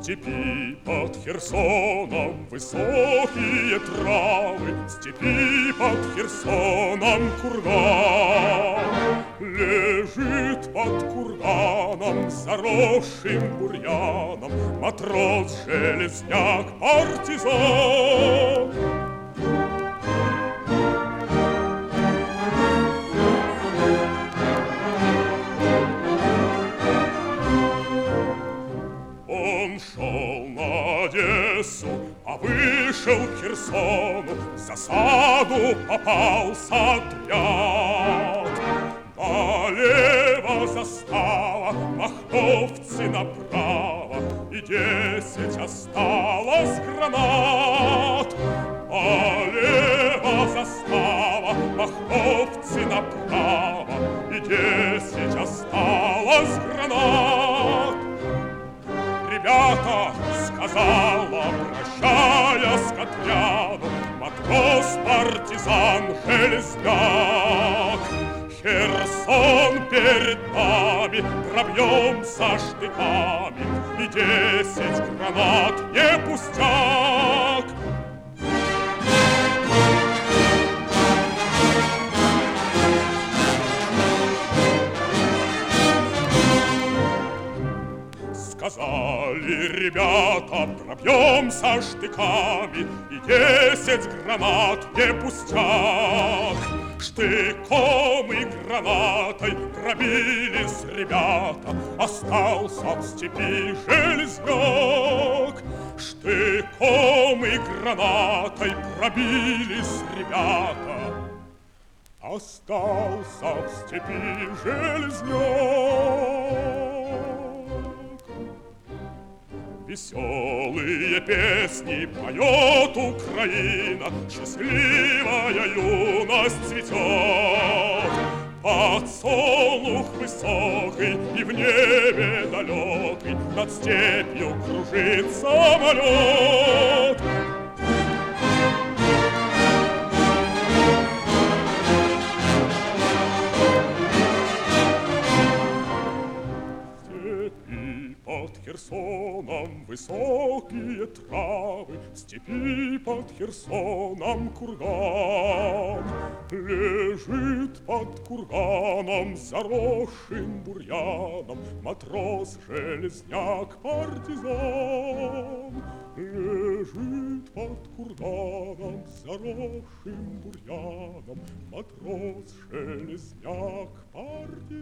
степи под Херсоном высокие травы, в степи под Херсоном курган. Лежит под курганом, заросшим бурьяном, матрос-железняк, партизан. Он шел на Одессу, а вышел к Херсону, в засаду попался отряд. Налево застава, махновцы направо, и 10 осталось гранат. Налево застава, махновцы направо, и 10 осталось гранат. Ребята, сказала, прощаясь к отряду, матрос-партизан Железняк. Херсон перед нами, пробьемся штыками, и 10 гранат не пустяк. Сказали ребята, пробьемся штыками, и 10 гранат не пустяк. Штыком и гранатой пробились ребята, остался в степи Железняк. Штыком и гранатой пробились ребята, остался в степи Железняк. Веселые песни поет Украина, счастливая юность цветет. Подсолнух высокий и в небе далекий, над степью кружит самолет. Под Херсоном высокие травы, в степи под Херсоном курган. Лежит под курганом, заросшим бурьяном, матрос-железняк, партизан. Лежит под курганом, заросшим бурьяном, матрос-железняк, партизан.